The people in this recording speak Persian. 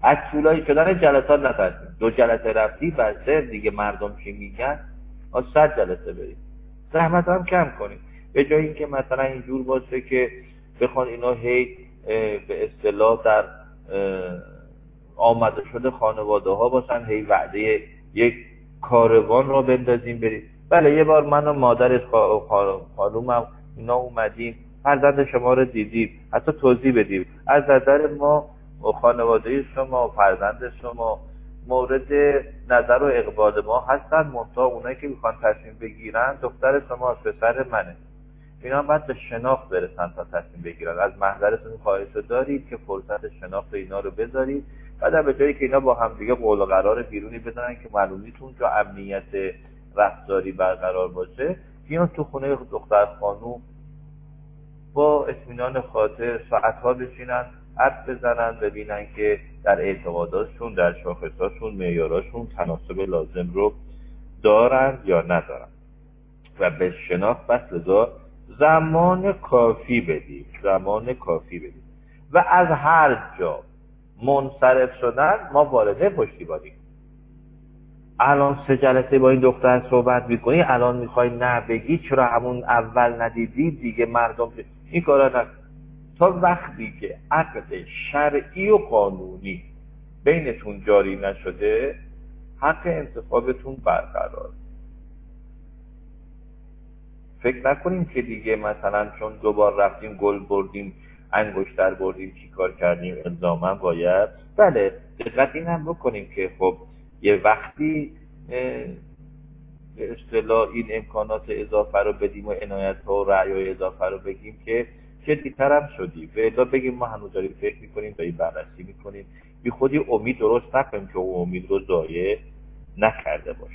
از طولانی شدن جلسات نترسیم. 2 جلسه رفتی بسه دیگه مردم چی میگن، 100 جلسه بریم، زحمت هم کم کنیم. به جای اینکه مثلا اینجور باشه که بخوان اینا هی به اصطلاح در آمده شده خانواده ها باشن، هی وعده یک کاروان را بندازیم بریم. بله یه بار من و مادر خانومم اینا اومدیم، فرزند شما رو دیدیم، حتی توضیح بدیم از نظر ما و خانواده شما و فرزند شما مورد نظر و اقبال ما هستن، منتها اونایی که میخوان تصمیم بگیرن دختر شما پسر منه، اینا باید به شناخت برسن تا تصمیم بگیرن. از محضرتون خواهش دارید که فرصت شناخت اینا رو بذارید، بعد به جایی که اینا با هم دیگه قول و قرار بیرونی بدن که معلومیتون جو امنیت رفتاری برقرار باشه، بیان تو خونه دختر خانوم با اطمینان خاطر ساعتها بشینن حرف بزنن، ببینن که در اعتقاداتشون، در شاخصاشون، معیاراشون تناسب لازم رو دارن یا ندارن و به شناخت بس لذا زمان کافی بدیم و از هر جا منصرف شدن ما وارد پشتیبانی. الان 3 جلسه با این دختر صحبت میکنی، الان میخوای نه بگی، چرا همون اول ندیدی دیگه مردم این کارا نکن. تا وقتی که عقد شرعی و قانونی بینتون جاری نشده حق انتخابتون برقرار. فکر نکنیم که دیگه مثلا چون 2 بار رفتیم گل بردیم، انگشتر بردیم، چی کار کردیم الزاما باید. بله دقت این هم بکنیم که خب یه وقتی به اصطلاح این امکانات اضافه رو بدیم و عنایت ها و رعی و اضافه رو بگیم که جدی‌تر هم شدیم. به الا بگیم ما هنوز داریم فکر میکنیم، داریم بررسی میکنیم، بی خودی امید درست نکنیم که اون امید رو ضایع نکرده باشه.